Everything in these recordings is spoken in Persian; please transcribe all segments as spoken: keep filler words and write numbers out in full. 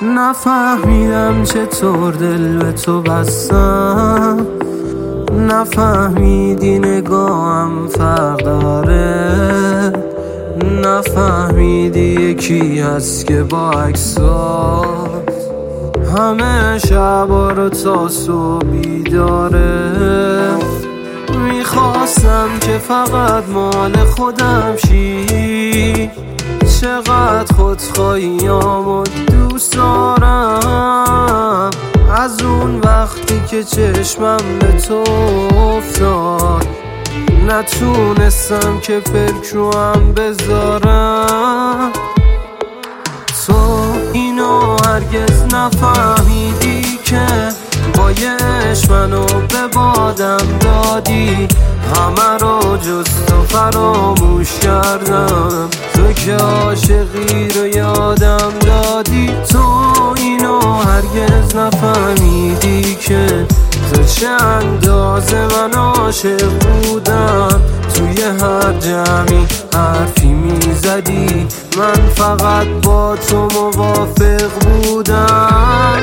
نفهمیدم چطور دل به تو بستم، نفهمیدی نگاهم فرق داره، نفهمیدی یکی هست که با عکسات همه شبا رو تا صبح بیداره. میخواستم که فقط مال خودم شی، چقدر خودخواهیامو دوست دارم. از اون وقتی که چشمم به تو افتاد نتونستم که پرکوام بذارم. تو اینو هرگز نفهمیدی که بایش منو به بادم دادی، همه رو جز تو فراموش کردم، تو که عاشقی رو یادم دادی. تو اینو هرگز نفهمیدی که تو چه اندازه من عاشق بودم. توی هر جمعی حرفی میزدی، من فقط با تو موافق بودم.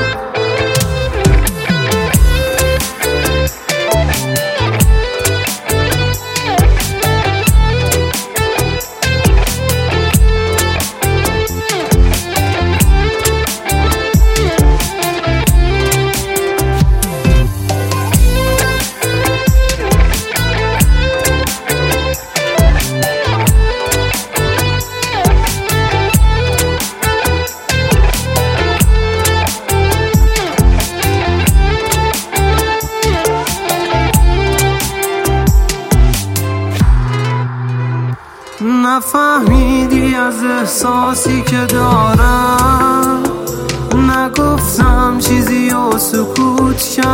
نفهمیدی از احساسی که دارم، نگفتم چیزی و سکوت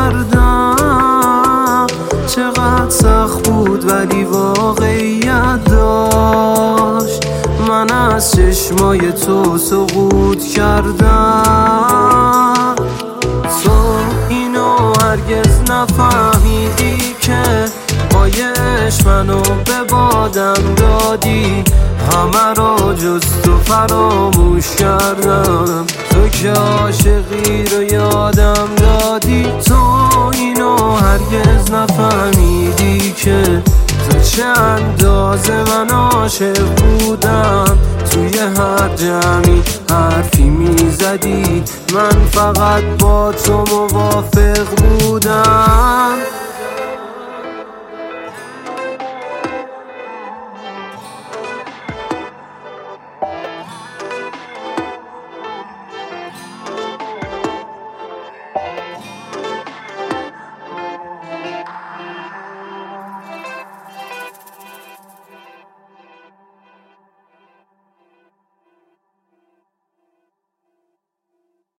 کردم. چقدر سخت بود ولی واقعیت داشت، من از چشمای تو سقوط کردم. تو اینو هرگز نفهمیدی که بایش منو به بادم دادی، همه رو جز تو فراموش کردم، تو که عاشقی رو یادم دادی. تو اینو هرگز نفهمیدی که تو چه اندازه من عاشق بودم. توی هر جمعی حرفی میزدی، من فقط با تو موافق بودم.